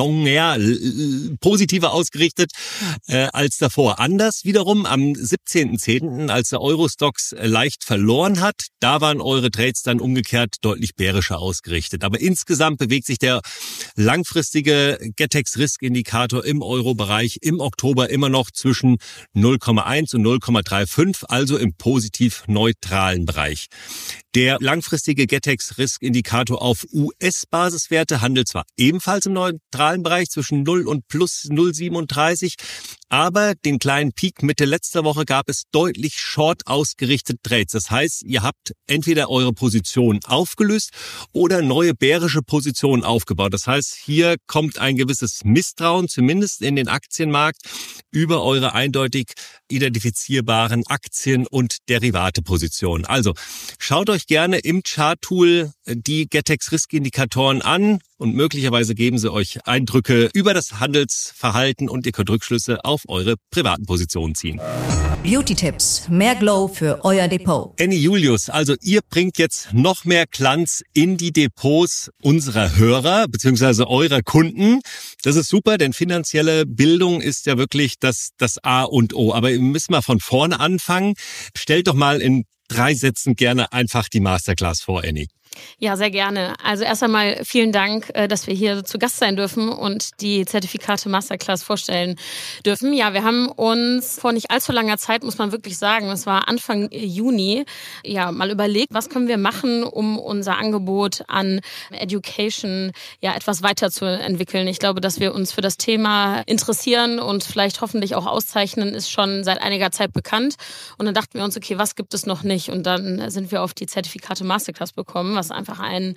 positiver ausgerichtet als davor. Anders wiederum am 17.10., als der Eurostoxx leicht verloren hat, da waren eure Trades dann umgekehrt deutlich bärischer ausgerichtet. Aber insgesamt bewegt sich der langfristige Getex Risk Indikator im Euro-Bereich im Oktober immer noch zwischen 0,1 und 0,35, also im positiv neutralen Bereich. Der langfristige Getex Risk Indikator auf US-Basiswerte handelt zwar ebenfalls im neutralen Bereich zwischen 0 und plus 0,37, aber den kleinen Peak Mitte letzter Woche gab es deutlich short ausgerichtete Trades. Das heißt, ihr habt entweder eure Position aufgelöst oder neue bärische Positionen aufgebaut. Das heißt, hier kommt ein gewisses Misstrauen, zumindest in den Aktienmarkt, über eure eindeutig identifizierbaren Aktien- und Derivatepositionen. Also schaut euch gerne im Chart-Tool die Getex Risk-Indikatoren an und möglicherweise geben sie euch Eindrücke über das Handelsverhalten und ihr könnt Rückschlüsse auf eure privaten Positionen ziehen. Beauty-Tipps. Mehr Glow für euer Depot. Annie, Julius, also ihr bringt jetzt noch mehr Glanz in die Depots unserer Hörer bzw. eurer Kunden. Das ist super, denn finanzielle Bildung ist ja wirklich das A und O. Aber wir müssen mal von vorne anfangen. Stellt doch mal in 3 Sätzen gerne einfach die Masterclass vor, Annie. Ja, sehr gerne. Also erst einmal vielen Dank, dass wir hier zu Gast sein dürfen und die Zertifikate Masterclass vorstellen dürfen. Ja, wir haben uns vor nicht allzu langer Zeit, muss man wirklich sagen, es war Anfang Juni, ja, mal überlegt, was können wir machen, um unser Angebot an Education ja etwas weiterzuentwickeln. Ich glaube, dass wir uns für das Thema interessieren und vielleicht hoffentlich auch auszeichnen, ist schon seit einiger Zeit bekannt. Und dann dachten wir uns, okay, was gibt es noch nicht? Und dann sind wir auf die Zertifikate Masterclass gekommen, was einfach eine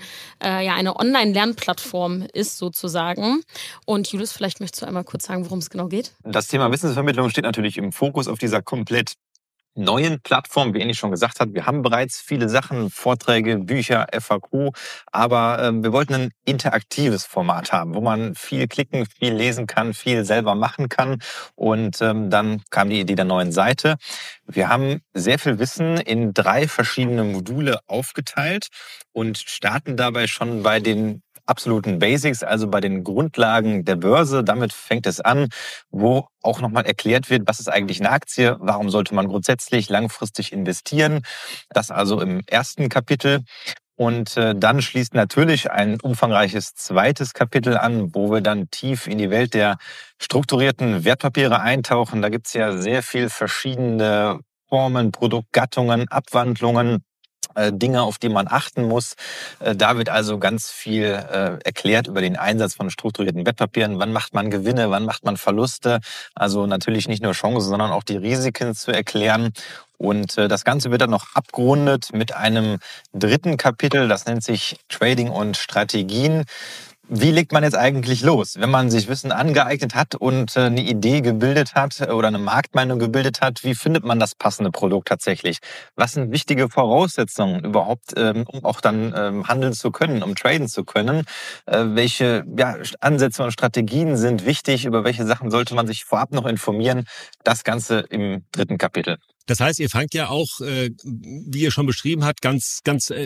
Online-Lernplattform ist sozusagen. Und Julius, vielleicht möchtest du einmal kurz sagen, worum es genau geht? Das Thema Wissensvermittlung steht natürlich im Fokus auf dieser komplett neuen Plattform, wie Annie schon gesagt hat. Wir haben bereits viele Sachen, Vorträge, Bücher, FAQ, aber wir wollten ein interaktives Format haben, wo man viel klicken, viel lesen kann, viel selber machen kann. Und dann kam die Idee der neuen Seite. Wir haben sehr viel Wissen in 3 verschiedene Module aufgeteilt und starten dabei schon bei den absoluten Basics, also bei den Grundlagen der Börse. Damit fängt es an, wo auch nochmal erklärt wird, was ist eigentlich eine Aktie, warum sollte man grundsätzlich langfristig investieren. Das also im ersten Kapitel. Und dann schließt natürlich ein umfangreiches zweites Kapitel an, wo wir dann tief in die Welt der strukturierten Wertpapiere eintauchen. Da gibt es ja sehr viel verschiedene Formen, Produktgattungen, Abwandlungen, Dinge, auf die man achten muss. Da wird also ganz viel erklärt über den Einsatz von strukturierten Wertpapieren. Wann macht man Gewinne, wann macht man Verluste? Also natürlich nicht nur Chancen, sondern auch die Risiken zu erklären. Und das Ganze wird dann noch abgerundet mit einem dritten Kapitel, das nennt sich Trading und Strategien. Wie legt man jetzt eigentlich los, wenn man sich Wissen angeeignet hat und eine Idee gebildet hat oder eine Marktmeinung gebildet hat? Wie findet man das passende Produkt tatsächlich? Was sind wichtige Voraussetzungen überhaupt, um auch dann handeln zu können, um traden zu können? Welche Ansätze und Strategien sind wichtig? Über welche Sachen sollte man sich vorab noch informieren? Das Ganze im dritten Kapitel. Das heißt, ihr fangt ja auch, wie ihr schon beschrieben habt, ganz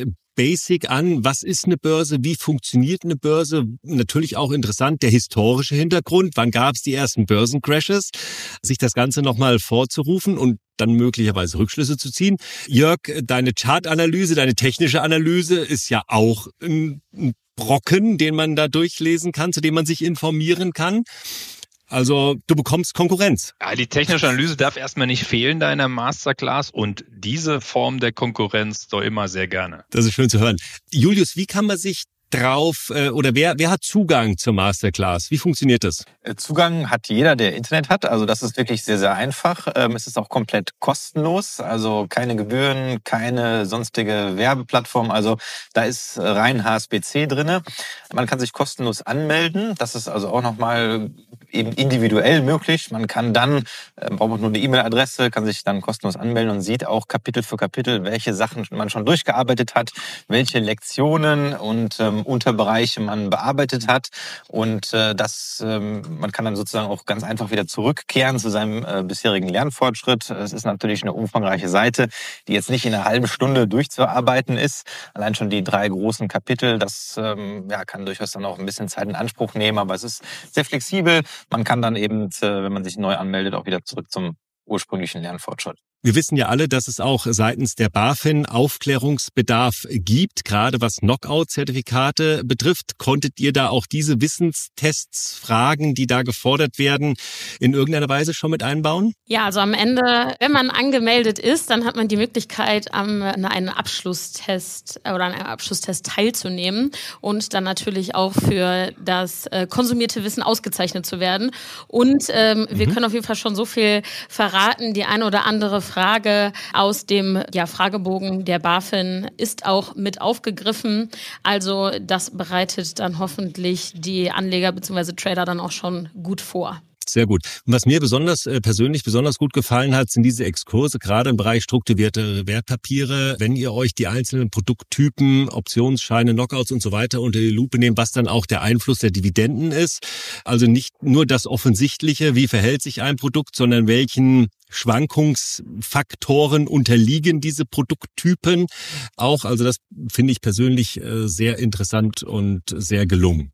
basic an. Was ist eine Börse? Wie funktioniert eine Börse? Natürlich auch interessant, der historische Hintergrund. Wann gab es die ersten Börsencrashes? Sich das Ganze nochmal vorzurufen und dann möglicherweise Rückschlüsse zu ziehen. Jörg, deine Chartanalyse, deine technische Analyse ist ja auch ein Brocken, den man da durchlesen kann, zu dem man sich informieren kann. Also du bekommst Konkurrenz. Ja, die technische Analyse darf erstmal nicht fehlen da in der Masterclass und diese Form der Konkurrenz doch immer sehr gerne. Das ist schön zu hören. Julius, wie kann man sich drauf oder wer hat Zugang zur Masterclass? Wie funktioniert das? Zugang hat jeder, der Internet hat. Also das ist wirklich sehr, sehr einfach. Es ist auch komplett kostenlos. Also keine Gebühren, keine sonstige Werbeplattform. Also da ist rein HSBC drinne. Man kann sich kostenlos anmelden. Das ist also auch nochmal eben individuell möglich. Man kann dann, braucht man nur eine E-Mail-Adresse, kann sich dann kostenlos anmelden und sieht auch Kapitel für Kapitel, welche Sachen man schon durchgearbeitet hat, welche Lektionen und Unterbereiche man bearbeitet hat. Und man kann dann sozusagen auch ganz einfach wieder zurückkehren zu seinem bisherigen Lernfortschritt. Es ist natürlich eine umfangreiche Seite, die jetzt nicht in einer halben Stunde durchzuarbeiten ist. Allein schon die 3 großen Kapitel, das kann durchaus dann auch ein bisschen Zeit in Anspruch nehmen, aber es ist sehr flexibel. Man kann dann eben, wenn man sich neu anmeldet, auch wieder zurück zum ursprünglichen Lernfortschritt. Wir wissen ja alle, dass es auch seitens der BaFin Aufklärungsbedarf gibt, gerade was Knockout-Zertifikate betrifft. Konntet ihr da auch diese Wissenstests, Fragen, die da gefordert werden, in irgendeiner Weise schon mit einbauen? Ja, also am Ende, wenn man angemeldet ist, dann hat man die Möglichkeit, an einem Abschlusstest teilzunehmen und dann natürlich auch für das konsumierte Wissen ausgezeichnet zu werden. Und wir können auf jeden Fall schon so viel verraten, die eine oder andere Frage aus dem Fragebogen der BaFin ist auch mit aufgegriffen. Also das bereitet dann hoffentlich die Anleger bzw. Trader dann auch schon gut vor. Sehr gut. Und was mir persönlich besonders gut gefallen hat, sind diese Exkurse, gerade im Bereich strukturierte Wertpapiere. Wenn ihr euch die einzelnen Produkttypen, Optionsscheine, Knockouts und so weiter unter die Lupe nehmt, was dann auch der Einfluss der Dividenden ist. Also nicht nur das Offensichtliche, wie verhält sich ein Produkt, sondern welchen Schwankungsfaktoren unterliegen diese Produkttypen auch. Also das finde ich persönlich sehr interessant und sehr gelungen.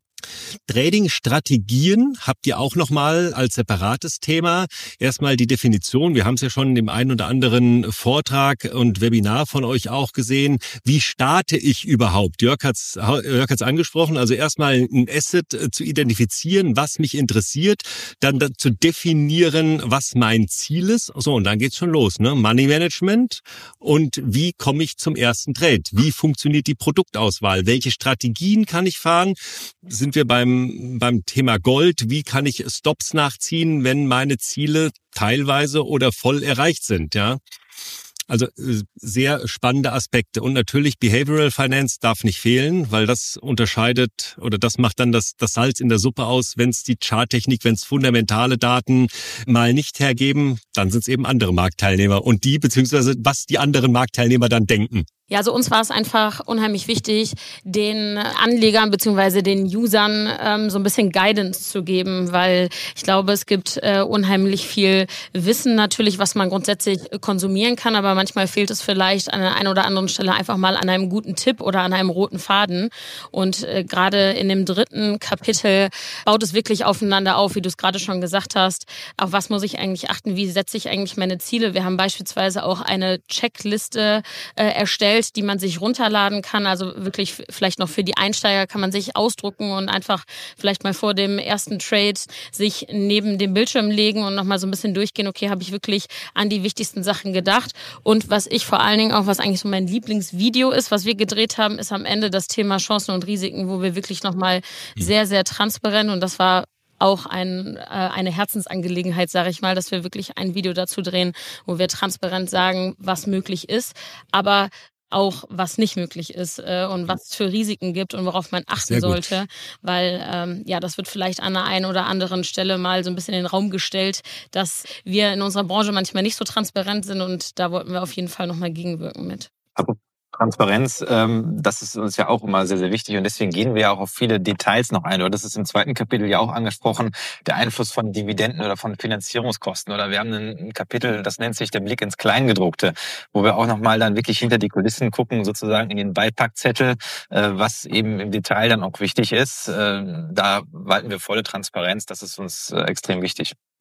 Trading-Strategien habt ihr auch nochmal als separates Thema. Erstmal die Definition. Wir haben es ja schon in dem einen oder anderen Vortrag und Webinar von euch auch gesehen. Wie starte ich überhaupt? Jörg hat's angesprochen. Also erstmal ein Asset zu identifizieren, was mich interessiert. Dann zu definieren, was mein Ziel ist. So, und dann geht's schon los, ne? Money Management. Und wie komme ich zum ersten Trade? Wie funktioniert die Produktauswahl? Welche Strategien kann ich fahren? Sind wir beim Thema Gold. Wie kann ich Stops nachziehen, wenn meine Ziele teilweise oder voll erreicht sind, ja? Also sehr spannende Aspekte. Und natürlich Behavioral Finance darf nicht fehlen, weil das unterscheidet oder das macht dann das Salz in der Suppe aus. Wenn es die Charttechnik, wenn es fundamentale Daten mal nicht hergeben, dann sind es eben andere Marktteilnehmer und beziehungsweise was die anderen Marktteilnehmer dann denken. Ja, also uns war es einfach unheimlich wichtig, den Anlegern bzw. den Usern so ein bisschen Guidance zu geben, weil ich glaube, es gibt unheimlich viel Wissen natürlich, was man grundsätzlich konsumieren kann, aber manchmal fehlt es vielleicht an der einen oder anderen Stelle einfach mal an einem guten Tipp oder an einem roten Faden. Und gerade in dem 3. Kapitel baut es wirklich aufeinander auf, wie du es gerade schon gesagt hast. Auf was muss ich eigentlich achten? Wie setze ich eigentlich meine Ziele? Wir haben beispielsweise auch eine Checkliste erstellt, die man sich runterladen kann. Also wirklich vielleicht noch für die Einsteiger kann man sich ausdrucken und einfach vielleicht mal vor dem ersten Trade sich neben dem Bildschirm legen und nochmal so ein bisschen durchgehen, okay, habe ich wirklich an die wichtigsten Sachen gedacht? Und was ich vor allen Dingen auch, was eigentlich so mein Lieblingsvideo ist, was wir gedreht haben, ist am Ende das Thema Chancen und Risiken, wo wir wirklich nochmal sehr, sehr transparent, und das war auch eine Herzensangelegenheit, sage ich mal, dass wir wirklich ein Video dazu drehen, wo wir transparent sagen, was möglich ist, aber auch was nicht möglich ist und was es für Risiken gibt und worauf man achten sollte, weil das wird vielleicht an der einen oder anderen Stelle mal so ein bisschen in den Raum gestellt, dass wir in unserer Branche manchmal nicht so transparent sind, und da wollten wir auf jeden Fall nochmal gegenwirken mit. Transparenz, das ist uns ja auch immer sehr, sehr wichtig, und deswegen gehen wir ja auch auf viele Details noch ein. Oder das ist im 2. Kapitel ja auch angesprochen, der Einfluss von Dividenden oder von Finanzierungskosten. Oder wir haben ein Kapitel, das nennt sich der Blick ins Kleingedruckte, wo wir auch nochmal dann wirklich hinter die Kulissen gucken, sozusagen in den Beipackzettel, was eben im Detail dann auch wichtig ist. Da walten wir volle Transparenz, das ist uns extrem wichtig.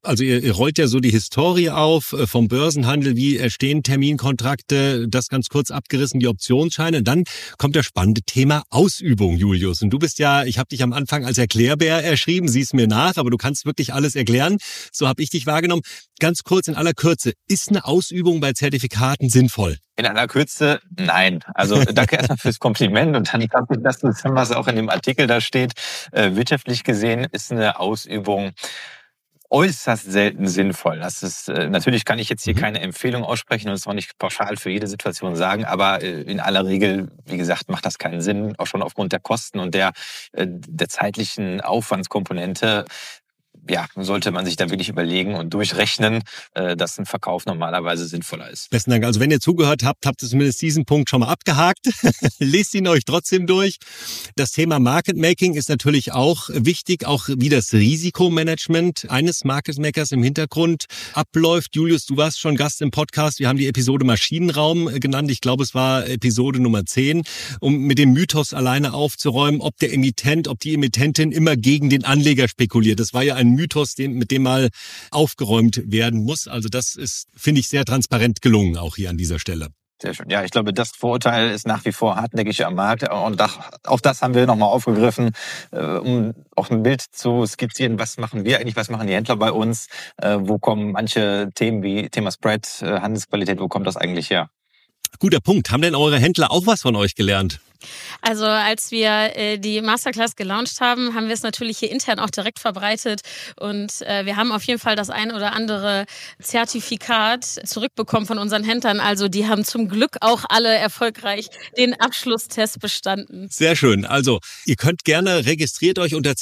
Also ihr rollt ja so die Historie auf vom Börsenhandel, wie entstehen Terminkontrakte, das ganz kurz abgerissen, die Optionsscheine. Dann kommt das spannende Thema Ausübung, Julius. Und du bist ja, ich habe dich am Anfang als Erklärbär erschrieben, sieh's mir nach, aber du kannst wirklich alles erklären. So habe ich dich wahrgenommen. Ganz kurz, in aller Kürze, ist eine Ausübung bei Zertifikaten sinnvoll? In aller Kürze, nein. Also danke erstmal fürs Kompliment und dann glaube ich, dass das, was auch in dem Artikel da steht, wirtschaftlich gesehen ist eine Ausübung äußerst selten sinnvoll. Das ist natürlich kann ich jetzt hier keine Empfehlung aussprechen und es auch nicht pauschal für jede Situation sagen, aber in aller Regel, wie gesagt, macht das keinen Sinn, auch schon aufgrund der Kosten und der zeitlichen Aufwandskomponente. Ja, sollte man sich da wirklich überlegen und durchrechnen, dass ein Verkauf normalerweise sinnvoller ist. Besten Dank. Also wenn ihr zugehört habt, habt ihr zumindest diesen Punkt schon mal abgehakt. Lest ihn euch trotzdem durch. Das Thema Market Making ist natürlich auch wichtig, auch wie das Risikomanagement eines Market Makers im Hintergrund abläuft. Julius, du warst schon Gast im Podcast. Wir haben die Episode Maschinenraum genannt. Ich glaube, es war Episode Nummer 10, um mit dem Mythos alleine aufzuräumen, ob der Emittent, ob die Emittentin immer gegen den Anleger spekuliert. Das war ja ein Mythos, mit dem mal aufgeräumt werden muss. Also das ist, finde ich, sehr transparent gelungen, auch hier an dieser Stelle. Sehr schön. Ja, ich glaube, das Vorurteil ist nach wie vor hartnäckig am Markt. Und auch das haben wir nochmal aufgegriffen, um auch ein Bild zu skizzieren. Was machen wir eigentlich? Was machen die Händler bei uns? Wo kommen manche Themen wie Thema Spread, Handelsqualität, wo kommt das eigentlich her? Guter Punkt. Haben denn eure Händler auch was von euch gelernt? Also als wir die Masterclass gelauncht haben, haben wir es natürlich hier intern auch direkt verbreitet und wir haben auf jeden Fall das ein oder andere Zertifikat zurückbekommen von unseren Händlern. Also die haben zum Glück auch alle erfolgreich den Abschlusstest bestanden. Sehr schön. Also ihr könnt gerne, registriert euch unter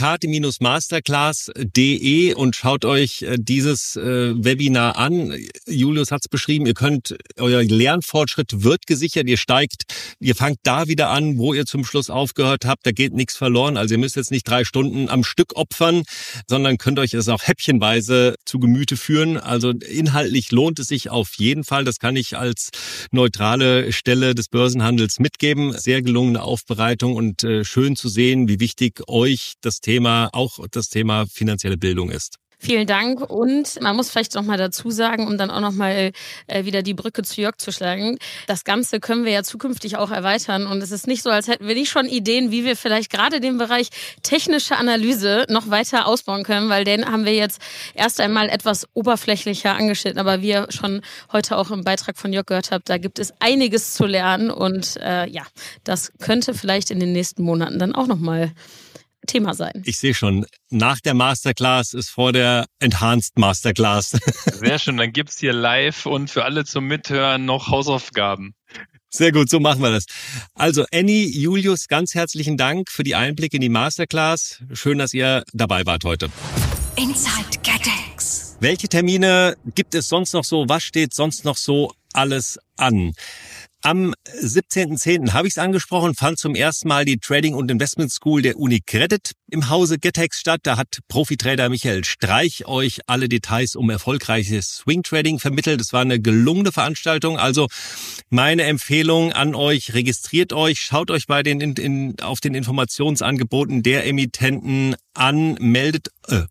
zertifikate-masterclass.de und schaut euch dieses Webinar an. Julius hat es beschrieben, ihr könnt, euer Lernfortschritt wird gesichert, ihr fangt da wieder an, wo ihr zum Schluss aufgehört habt. Da geht nichts verloren. Also ihr müsst jetzt nicht 3 Stunden am Stück opfern, sondern könnt euch es auch häppchenweise zu Gemüte führen. Also inhaltlich lohnt es sich auf jeden Fall. Das kann ich als neutrale Stelle des Börsenhandels mitgeben. Sehr gelungene Aufbereitung und schön zu sehen, wie wichtig euch das Thema finanzielle Bildung ist. Vielen Dank und man muss vielleicht noch mal dazu sagen, um dann auch noch mal wieder die Brücke zu Jörg zu schlagen, das Ganze können wir ja zukünftig auch erweitern und es ist nicht so, als hätten wir nicht schon Ideen, wie wir vielleicht gerade den Bereich technische Analyse noch weiter ausbauen können, weil den haben wir jetzt erst einmal etwas oberflächlicher angeschnitten, aber wie ihr schon heute auch im Beitrag von Jörg gehört habt, da gibt es einiges zu lernen und das könnte vielleicht in den nächsten Monaten dann auch noch mal Thema sein. Ich sehe schon, nach der Masterclass ist vor der Enhanced Masterclass. Sehr schön, dann gibt's hier live und für alle zum Mithören noch Hausaufgaben. Sehr gut, so machen wir das. Also Annie, Julius, ganz herzlichen Dank für die Einblicke in die Masterclass. Schön, dass ihr dabei wart heute. Inside GetEx. Welche Termine gibt es sonst noch so? Was steht sonst noch so alles an? Am 17.10. habe ich es angesprochen, fand zum ersten Mal die Trading- und Investment School der UniCredit im Hause GetEx statt. Da hat Profitrader Michael Streich euch alle Details um erfolgreiches Swing-Trading vermittelt. Es war eine gelungene Veranstaltung. Also meine Empfehlung an euch, registriert euch, schaut euch bei auf den Informationsangeboten der Emittenten an, meldet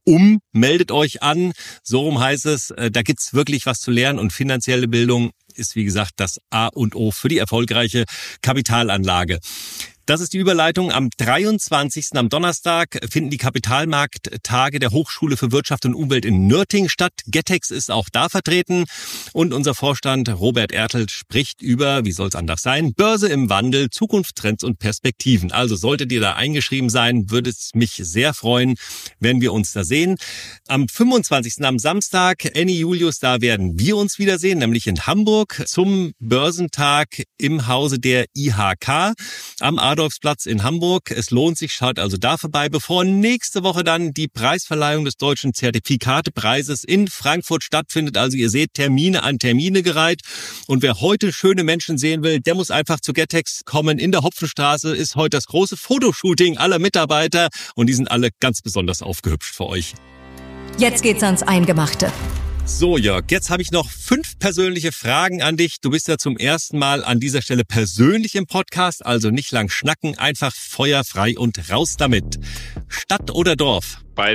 euch an. So rum heißt es, da gibt's wirklich was zu lernen und finanzielle Bildung ist, wie gesagt, das A und O für die erfolgreiche Kapitalanlage. Das ist die Überleitung. Am 23. am Donnerstag finden die Kapitalmarkttage der Hochschule für Wirtschaft und Umwelt in Nürtingen statt. GetEx ist auch da vertreten und unser Vorstand Robert Ertl spricht über, wie soll es anders sein, Börse im Wandel, Zukunftstrends und Perspektiven. Also solltet ihr da eingeschrieben sein, würde es mich sehr freuen, wenn wir uns da sehen. Am 25. am Samstag, Annie, Julius, da werden wir uns wiedersehen, nämlich in Hamburg zum Börsentag im Hause der IHK am Adolfsplatz in Hamburg. Es lohnt sich, schaut also da vorbei, bevor nächste Woche dann die Preisverleihung des Deutschen Zertifikatepreises in Frankfurt stattfindet. Also ihr seht, Termine an Termine gereiht. Und wer heute schöne Menschen sehen will, der muss einfach zu GetEx kommen. In der Hopfenstraße ist heute das große Fotoshooting aller Mitarbeiter und die sind alle ganz besonders aufgehübscht für euch. Jetzt geht's ans Eingemachte. So, Jörg, jetzt habe ich noch 5 persönliche Fragen an dich. Du bist ja zum ersten Mal an dieser Stelle persönlich im Podcast, also nicht lang schnacken, einfach feuerfrei und raus damit. Stadt oder Dorf? Beides.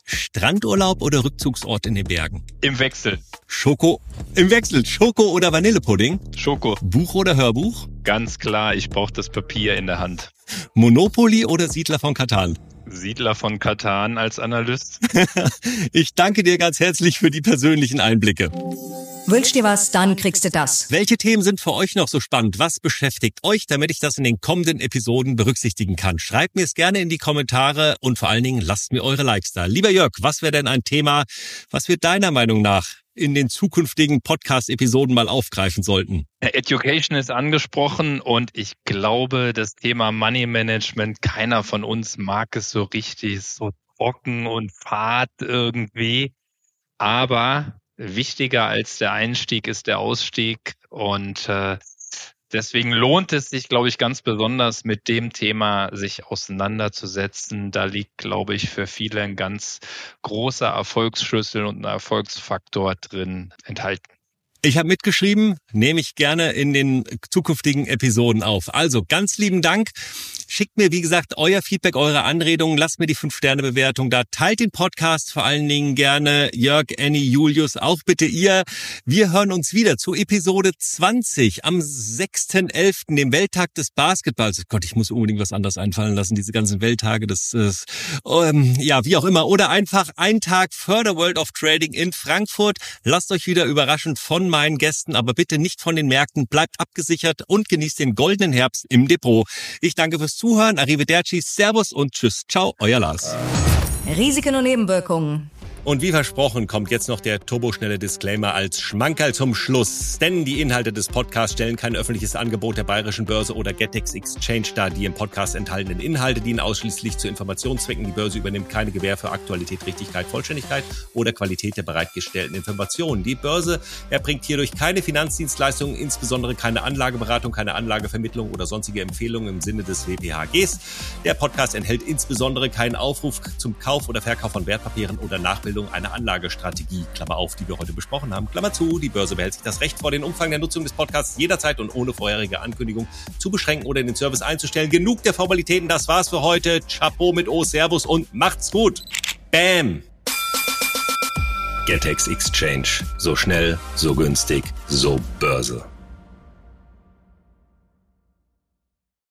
Strandurlaub oder Rückzugsort in den Bergen? Im Wechsel. Schoko oder Vanillepudding? Schoko. Buch oder Hörbuch? Ganz klar, ich brauche das Papier in der Hand. Monopoly oder Siedler von Catan? Siedler von Catan als Analyst. Ich danke dir ganz herzlich für die persönlichen Einblicke. Wünsch dir was, dann kriegst du das. Welche Themen sind für euch noch so spannend? Was beschäftigt euch, damit ich das in den kommenden Episoden berücksichtigen kann? Schreibt mir es gerne in die Kommentare und vor allen Dingen lasst mir eure Likes da. Lieber Jörg, was wäre denn ein Thema, was wir deiner Meinung nach in den zukünftigen Podcast-Episoden mal aufgreifen sollten? Education ist angesprochen und ich glaube, das Thema Money Management, keiner von uns mag es so richtig, so trocken und fad irgendwie. Aber wichtiger als der Einstieg ist der Ausstieg und deswegen lohnt es sich, glaube ich, ganz besonders mit dem Thema sich auseinanderzusetzen. Da liegt, glaube ich, für viele ein ganz großer Erfolgsschlüssel und ein Erfolgsfaktor drin enthalten. Ich habe mitgeschrieben, nehme ich gerne in den zukünftigen Episoden auf. Also ganz lieben Dank. Schickt mir, wie gesagt, euer Feedback, eure Anregungen. Lasst mir die 5-Sterne-Bewertung da. Teilt den Podcast vor allen Dingen gerne. Jörg, Annie, Julius, auch bitte ihr. Wir hören uns wieder zu Episode 20 am 6.11., dem Welttag des Basketballs. Gott, ich muss unbedingt was anderes einfallen lassen. Diese ganzen Welttage, wie auch immer. Oder einfach ein Tag Further World of Trading in Frankfurt. Lasst euch wieder überraschen von meinen Gästen, aber bitte nicht von den Märkten. Bleibt abgesichert und genießt den goldenen Herbst im Depot. Ich danke fürs Zuhören. Arrivederci, Servus und Tschüss. Ciao, euer Lars. Risiken und Nebenwirkungen. Und wie versprochen kommt jetzt noch der turboschnelle Disclaimer als Schmankerl zum Schluss. Denn die Inhalte des Podcasts stellen kein öffentliches Angebot der Bayerischen Börse oder Getex Exchange dar. Die im Podcast enthaltenen Inhalte dienen ausschließlich zu Informationszwecken. Die Börse übernimmt keine Gewähr für Aktualität, Richtigkeit, Vollständigkeit oder Qualität der bereitgestellten Informationen. Die Börse erbringt hierdurch keine Finanzdienstleistungen, insbesondere keine Anlageberatung, keine Anlagevermittlung oder sonstige Empfehlungen im Sinne des WPHGs. Der Podcast enthält insbesondere keinen Aufruf zum Kauf oder Verkauf von Wertpapieren oder Nachbildung einer Anlagestrategie, Klammer auf, die wir heute besprochen haben, Klammer zu. Die Börse behält sich das Recht vor, den Umfang der Nutzung des Podcasts jederzeit und ohne vorherige Ankündigung zu beschränken oder den Service einzustellen. Genug der Formalitäten, das war's für heute. Chapeau mit O, Servus und macht's gut. Bam! Getex Exchange. So schnell, so günstig, so Börse.